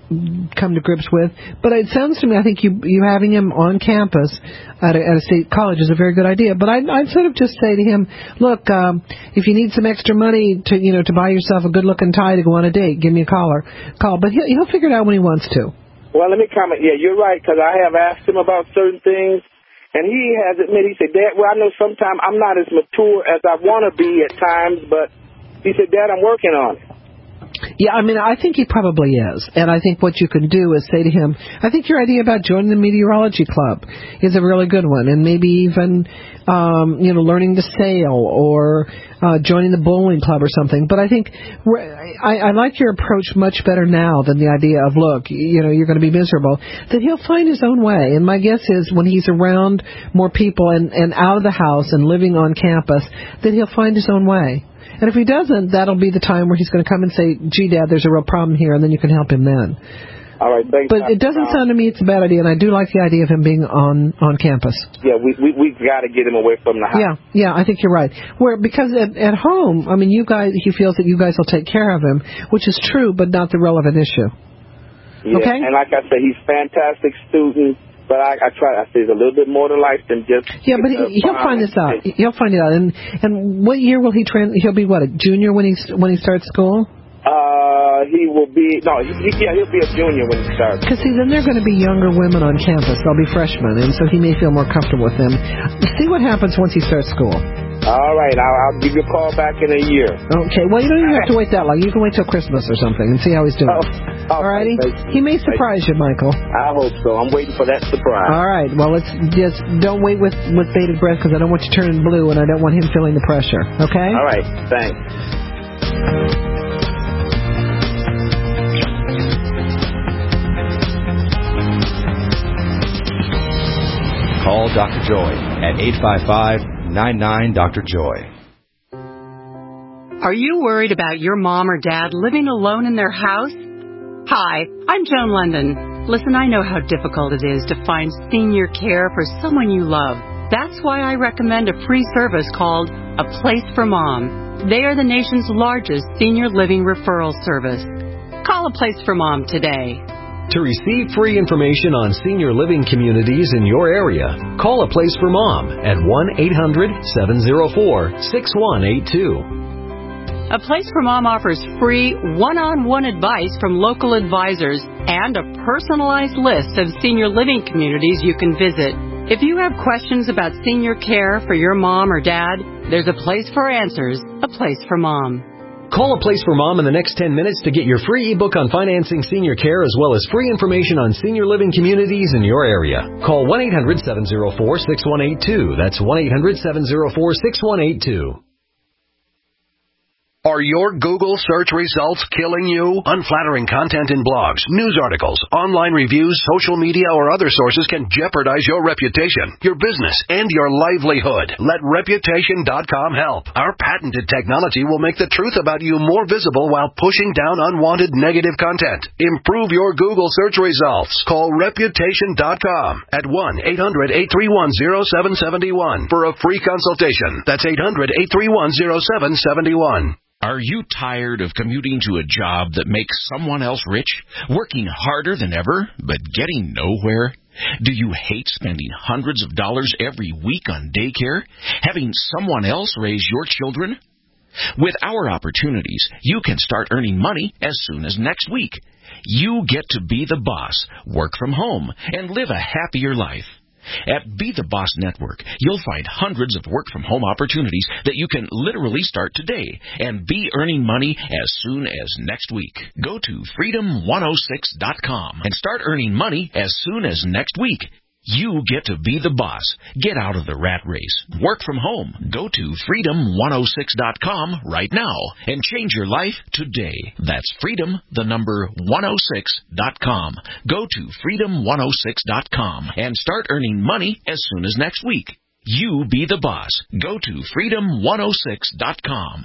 come to grips with, but it sounds to me, I think you you having him on campus at a, at a state college is a very good idea. But I'd, I'd sort of just say to him, look, um, if you need some extra money to you know to buy yourself a good-looking tie to go on a date, give me a call. Call, but he'll, he'll figure it out when he wants to. Well, let me comment. Yeah, you're right, because I have asked him about certain things, and he has admitted, he said, Dad, well, I know sometimes I'm not as mature as I want to be at times, but he said, Dad, I'm working on it. Yeah, I mean, I think he probably is. And I think what you can do is say to him, I think your idea about joining the meteorology club is a really good one. And maybe even, um, you know, learning to sail or uh, joining the bowling club or something. But I think I, I like your approach much better now than the idea of, look, you know, you're going to be miserable. That he'll find his own way. And my guess is when he's around more people and, and out of the house and living on campus, that he'll find his own way. And if he doesn't, that'll be the time where he's going to come and say, gee, Dad, there's a real problem here, and then you can help him then. All right, thanks. But it doesn't sound to me it's a bad idea, and I do like the idea of him being on, on campus. Yeah, we we we got to get him away from the house. Yeah, yeah, I think you're right. Where because at, at home, I mean, you guys, he feels that you guys will take care of him, which is true, but not the relevant issue. Yeah, okay? And like I said, he's a fantastic student. But I, I try. I say he's a little bit more to life than just. Yeah, but he, he'll find this out. He'll find it out. And and what year will he trans? He'll be what, a junior when he's when he starts school? Uh, he will be no. He, yeah, he'll be a junior when he starts. Because see, then there are going to be younger women on campus. They'll be freshmen, and so he may feel more comfortable with them. See what happens once he starts school. All right, I'll, I'll give you a call back in a year. Okay, well, you don't even have to wait that long. You can wait till Christmas or something and see how he's doing. Oh, all righty? He may surprise you, Michael. I hope so. I'm waiting for that surprise. All right, well, let's just don't wait with, with bated breath because I don't want you turning blue and I don't want him feeling the pressure, okay? All right, thanks. Call Doctor Joy at eight five five, nine nine, Doctor Joy. Are you worried about your mom or dad living alone in their house? Hi, I'm Joan London. Listen, I know how difficult it is to find senior care for someone you love. That's why I recommend a free service called A Place for Mom. They are the nation's largest senior living referral service. Call A Place for Mom today. To receive free information on senior living communities in your area, call A Place for Mom at one eight hundred, seven oh four, six one eight two. A Place for Mom offers free one-on-one advice from local advisors and a personalized list of senior living communities you can visit. If you have questions about senior care for your mom or dad, there's a place for answers, A Place for Mom. Call A Place for Mom in the next ten minutes to get your free ebook on financing senior care as well as free information on senior living communities in your area. Call one eight hundred seven oh four six one eight two. That's one eight hundred seven oh four six one eight two. Are your Google search results killing you? Unflattering content in blogs, news articles, online reviews, social media, or other sources can jeopardize your reputation, your business, and your livelihood. Let Reputation dot com help. Our patented technology will make the truth about you more visible while pushing down unwanted negative content. Improve your Google search results. Call Reputation dot com at one eight hundred eight three one oh seven seven one for a free consultation. That's eight hundred eight three one oh seven seven one. Are you tired of commuting to a job that makes someone else rich, working harder than ever, but getting nowhere? Do you hate spending hundreds of dollars every week on daycare, having someone else raise your children? With our opportunities, you can start earning money as soon as next week. You get to be the boss, work from home, and live a happier life. At Be the Boss Network, you'll find hundreds of work-from-home opportunities that you can literally start today and be earning money as soon as next week. Go to freedom one oh six dot com and start earning money as soon as next week. You get to be the boss. Get out of the rat race. Work from home. Go to freedom one oh six dot com right now and change your life today. That's freedom, the number one oh six dot com. Go to freedom one oh six dot com and start earning money as soon as next week. You be the boss. Go to freedom one oh six dot com.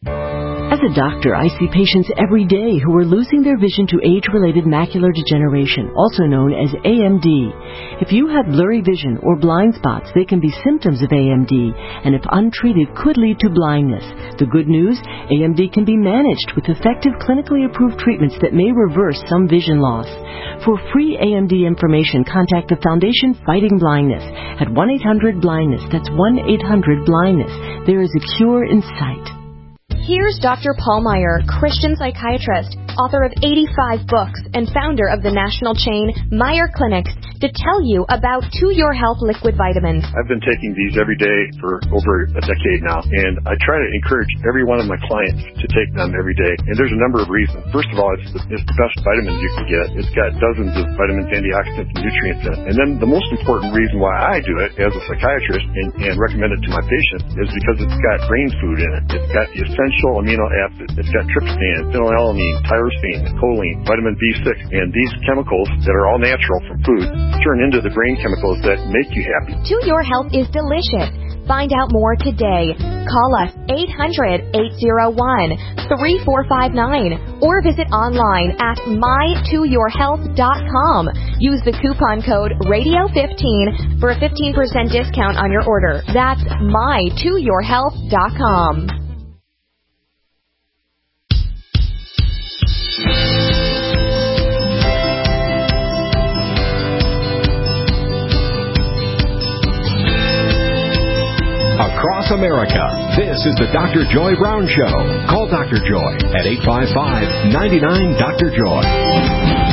As a doctor, I see patients every day who are losing their vision to age-related macular degeneration, also known as A M D. If you have blurry vision or blind spots, they can be symptoms of A M D, and if untreated, could lead to blindness. The good news, A M D can be managed with effective clinically approved treatments that may reverse some vision loss. For free A M D information, contact the Foundation Fighting Blindness at one eight hundred blindness. That's one eight hundred blindness. There is a cure in sight. Here's Doctor Paul Meyer, Christian psychiatrist, author of eighty-five books, and founder of the national chain Meyer Clinics, to tell you about To Your Health liquid vitamins. I've been taking these every day for over a decade now, and I try to encourage every one of my clients to take them every day. And there's a number of reasons. First of all, it's the, it's the best vitamins you can get. It's got dozens of vitamins, antioxidants, and nutrients in it. And then the most important reason why I do it as a psychiatrist and, and recommend it to my patients is because it's got brain food in it. It's got the essential amino acids. It's got tryptophan, phenylalanine, tyrosine, choline, vitamin B six, and these chemicals that are all natural from food turn into the brain chemicals that make you happy. To Your Health is delicious. Find out more today. Call us eight hundred eight oh one three four five nine or visit online at my to your health dot com. Use the coupon code radio fifteen for a fifteen percent discount on your order. That's my to your health dot com. Across America, this is the Doctor Joy Brown Show. Call Doctor Joy at eight five five, nine nine, Doctor Joy.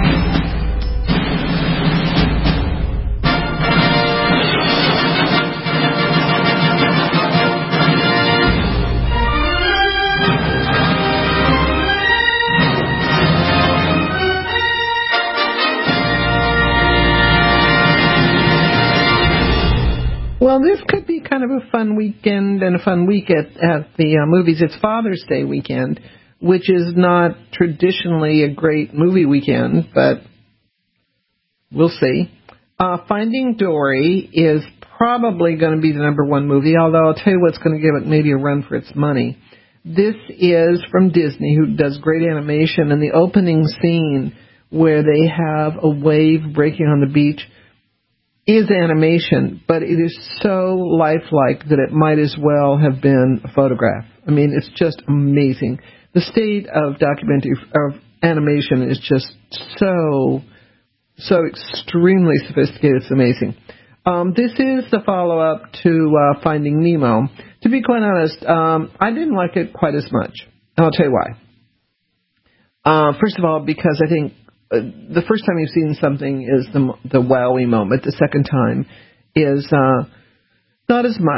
Well, this could be kind of a fun weekend and a fun week at, at the uh, movies. It's Father's Day weekend, which is not traditionally a great movie weekend, but we'll see. Uh, Finding Dory is probably going to be the number one movie, although I'll tell you what's going to give it maybe a run for its money. This is from Disney, who does great animation, and the opening scene where they have a wave breaking on the beach is animation, but it is so lifelike that it might as well have been a photograph. I mean, it's just amazing. The state of documentary of animation is just so, so extremely sophisticated. It's amazing. Um, this is the follow-up to uh, Finding Nemo. To be quite honest, um, I didn't like it quite as much, and I'll tell you why. Uh, first of all, because I think Uh, the first time you've seen something is the the wowie moment. The second time is uh, not as much.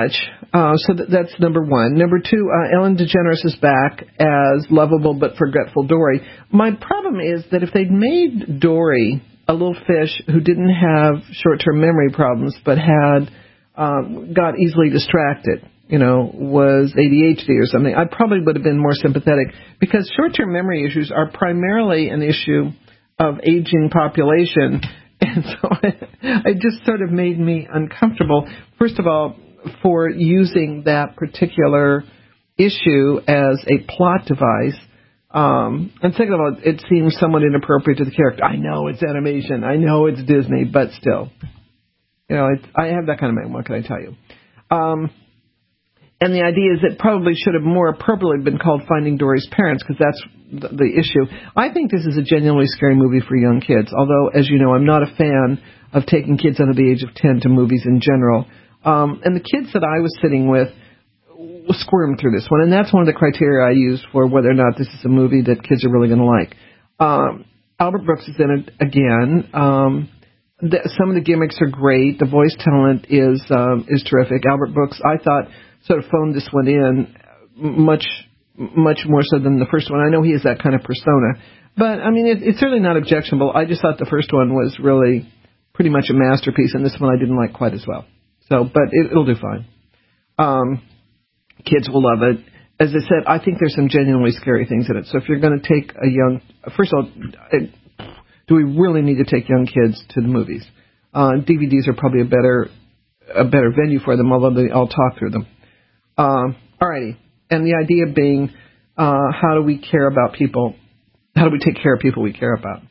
Uh, so th- that's number one. Number two, uh, Ellen DeGeneres is back as lovable but forgetful Dory. My problem is that if they'd made Dory a little fish who didn't have short-term memory problems but had um, got easily distracted, you know, was A D H D or something, I probably would have been more sympathetic, because short-term memory issues are primarily an issue of aging population, and so it, it just sort of made me uncomfortable, first of all, for using that particular issue as a plot device, um, and second of all, it seems somewhat inappropriate to the character. I know it's animation, I know it's Disney, but still, you know, it's, I have that kind of mind, what can I tell you? Um, And the idea is it probably should have more appropriately been called Finding Dory's Parents, because that's the, the issue. I think this is a genuinely scary movie for young kids, although, as you know, I'm not a fan of taking kids under the age of ten to movies in general. Um, and the kids that I was sitting with squirmed through this one, and that's one of the criteria I used for whether or not this is a movie that kids are really going to like. Um, Albert Brooks is in it again. Um, the, some of the gimmicks are great. The voice talent is um, is terrific. Albert Brooks, I thought, sort of phoned this one in much, much more so than the first one. I know he has that kind of persona, but I mean, it, it's certainly not objectionable. I just thought the first one was really pretty much a masterpiece, and this one I didn't like quite as well. So, but it, it'll do fine. Um, kids will love it. As I said, I think there's some genuinely scary things in it. So if you're going to take a young, first of all, it, do we really need to take young kids to the movies? Uh, D V Ds are probably a better, a better venue for them, although they all talk through them. Um, alrighty, and the idea being, uh, how do we care about people? How do we take care of people we care about?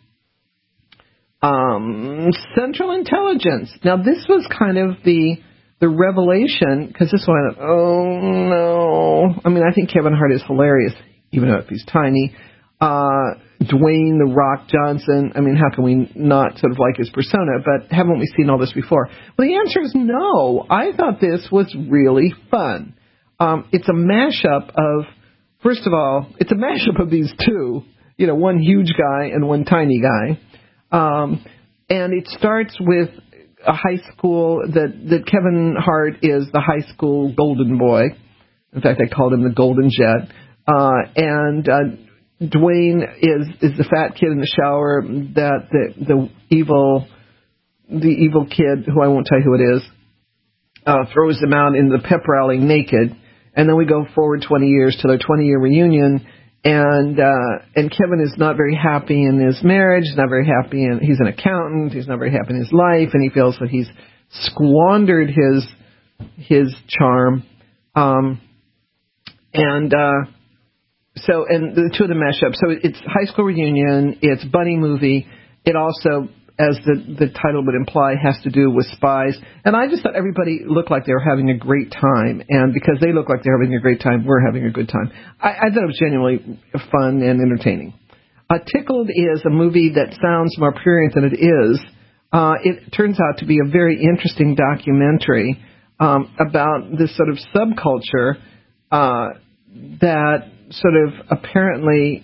Um, Central Intelligence. Now, this was kind of the the revelation, because this one, oh no. I mean, I think Kevin Hart is hilarious, even though he's tiny. Uh, Dwayne The Rock Johnson. I mean, how can we not sort of like his persona? But haven't we seen all this before? Well, the answer is no. I thought this was really fun. Um, it's a mashup of, first of all, it's a mashup of these two, you know, one huge guy and one tiny guy. Um, and it starts with a high school that, that Kevin Hart is the high school golden boy. In fact, I called him the Golden Jet. Uh, and uh, Dwayne is, is the fat kid in the shower that the, the evil, the evil kid, who I won't tell you who it is, uh, throws him out in the pep rally naked. And then we go forward twenty years to their twenty-year reunion, and uh, and Kevin is not very happy in his marriage. He's not very happy, in, he's an accountant. He's not very happy in his life, and he feels that he's squandered his his charm. Um, and uh, so, and the two of them mash up. So it's high school reunion. It's buddy movie. It also, as the, the title would imply, has to do with spies. And I just thought everybody looked like they were having a great time. And because they look like they're having a great time, we're having a good time. I, I thought it was genuinely fun and entertaining. Uh, Tickled is a movie that sounds more prurient than it is. Uh, it turns out to be a very interesting documentary um, about this sort of subculture uh, that sort of apparently,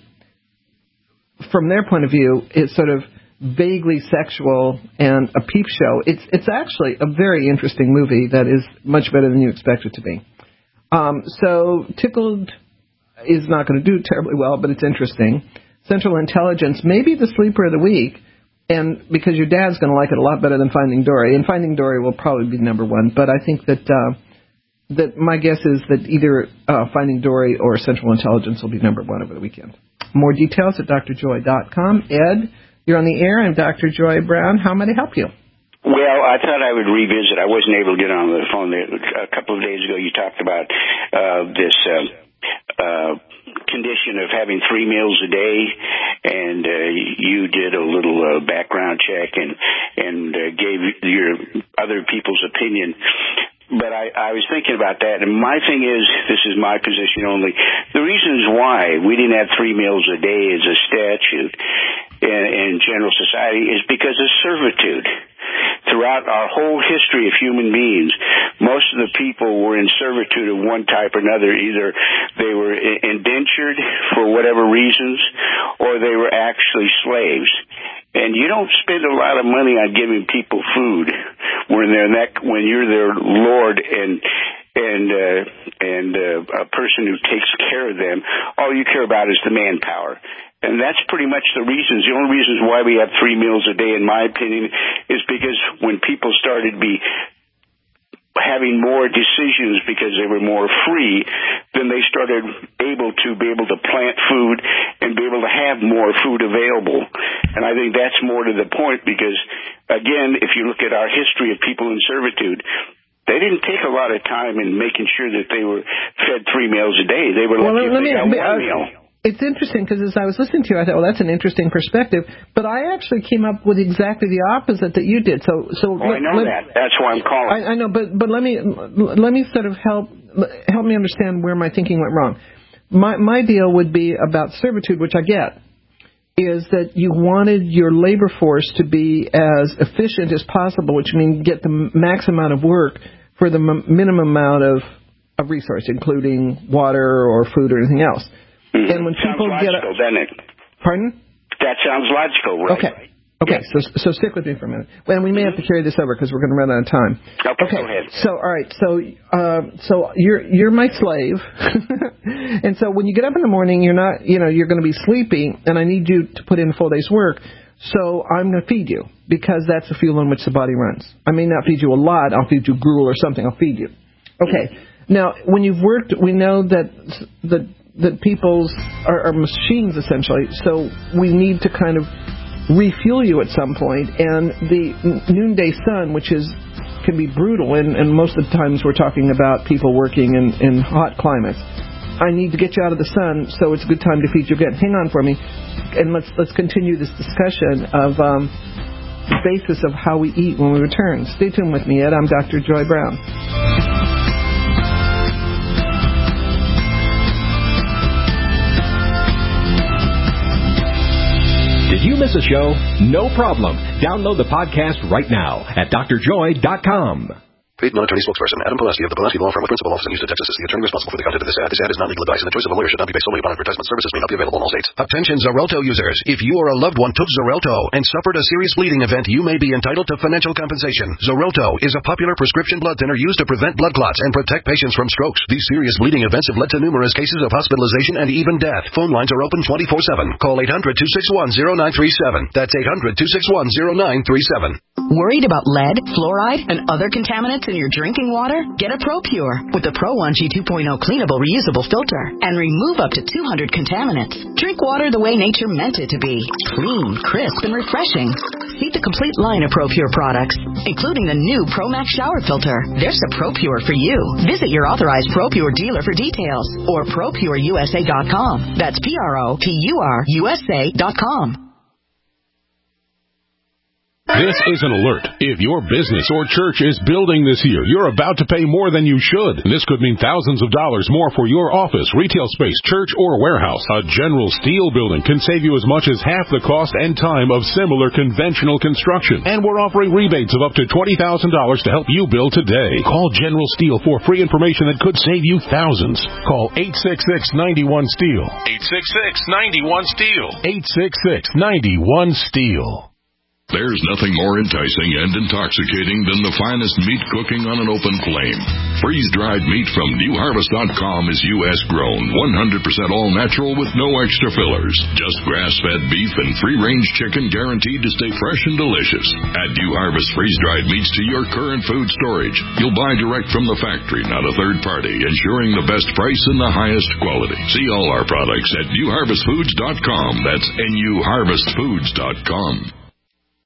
from their point of view, is sort of vaguely sexual and a peep show. It's it's actually a very interesting movie that is much better than you expect it to be. Um, so Tickled is not going to do terribly well, but it's interesting. Central Intelligence may be the sleeper of the week, and because your dad's going to like it a lot better than Finding Dory, and Finding Dory will probably be number one. But I think that uh, that my guess is that either uh, Finding Dory or Central Intelligence will be number one over the weekend. More details at D R joy dot com. Ed, you're on the air. I'm Doctor Joy Brown. How may I help you? Well, I thought I would revisit. I wasn't able to get on the phone a couple of days ago. You talked about uh, this uh, uh, condition of having three meals a day, and uh, you did a little uh, background check and and uh, gave your other people's opinion. But I, I was thinking about that, and my thing is, this is my position only, the reasons why we didn't have three meals a day as a statute in, in general society is because of servitude. Throughout our whole history of human beings, most of the people were in servitude of one type or another. Either they were indentured for whatever reasons, or they were actually slaves. And you don't spend a lot of money on giving people food when they're that, when you're their lord and and uh, and uh, a person who takes care of them, all you care about is the manpower. And that's pretty much the reasons. The only reasons why we have three meals a day, in my opinion, is because when people started be having more decisions because they were more free, then they started able to be able to plant food and be able to have more food available. And I think that's more to the point because, again, if you look at our history of people in servitude, they didn't take a lot of time in making sure that they were fed three meals a day. They were well, lucky let if me, they got uh, one meal. It's interesting because as I was listening to you, I thought, well, that's an interesting perspective. But I actually came up with exactly the opposite that you did. So, so oh, I know let, that. That's why I'm calling. I, I know, but but let me let me sort of help help me understand where my thinking went wrong. My my deal would be about servitude, which I get, is that you wanted your labor force to be as efficient as possible, which means get the max amount of work for the m- minimum amount of, of resource, including water or food or anything else. Mm-hmm. And when sounds people logical, get a, doesn't it? Pardon? That sounds logical, right? Okay. Okay, so so stick with me for a minute. Well, we may have to carry this over because we're going to run out of time. Okay, okay. Go ahead. So, all right. So, uh, so you're you're my slave, and so when you get up in the morning, you're not, you know, you're going to be sleepy, and I need you to put in a full day's work. So I'm going to feed you because that's the fuel on which the body runs. I may not feed you a lot. I'll feed you gruel or something. I'll feed you. Okay. Now, when you've worked, we know that that that people's are, are machines essentially. So we need to kind of refuel you at some point, and the noonday sun, which is can be brutal, and, and most of the times we're talking about people working in, in hot climates. I need to get you out of the sun, so it's a good time to feed you again. Hang on for me, and let's let's continue this discussion of um, the basis of how we eat when we return. Stay tuned with me, Ed. I'm Doctor Joy Brown. Did you miss a show? No problem. Download the podcast right now at d r joy dot com. Paid non-attorney spokesperson Adam Pulaski of the Pulaski Law Firm with principal office in Houston, Texas is the attorney responsible for the content of this ad. This ad is not legal advice, and the choice of a lawyer should not be based solely upon advertisement. Services may not be available in all states. Attention Xarelto users. If you or a loved one took Xarelto and suffered a serious bleeding event, you may be entitled to financial compensation. Xarelto is a popular prescription blood thinner used to prevent blood clots and protect patients from strokes. These serious bleeding events have led to numerous cases of hospitalization and even death. Phone lines are open twenty-four seven. Call eight hundred, two six one, zero nine three seven. That's eight hundred, two six one, zero nine three seven. Worried about lead, fluoride, and other contaminants in your drinking water? Get a ProPure with the Pro one G two point oh cleanable reusable filter and remove up to two hundred contaminants. Drink water the way nature meant it to be. Clean, crisp, and refreshing. See the complete line of ProPure products, including the new ProMax shower filter. There's a ProPure for you. Visit your authorized ProPure dealer for details or pro pure u s a dot com. That's P R O P U R U S A dot com. This is an alert. If your business or church is building this year, you're about to pay more than you should. This could mean thousands of dollars more for your office, retail space, church, or warehouse. A General Steel building can save you as much as half the cost and time of similar conventional construction. And we're offering rebates of up to twenty thousand dollars to help you build today. Call General Steel for free information that could save you thousands. Call eight six six, nine one, STEEL. eight six six, nine one, STEEL. eight six six, nine one, STEEL. There's nothing more enticing and intoxicating than the finest meat cooking on an open flame. Freeze-dried meat from new harvest dot com is U S grown, one hundred percent all natural with no extra fillers. Just grass-fed beef and free-range chicken guaranteed to stay fresh and delicious. Add New Harvest freeze-dried meats to your current food storage. You'll buy direct from the factory, not a third party, ensuring the best price and the highest quality. See all our products at new harvest foods dot com. That's N U harvest foods dot com.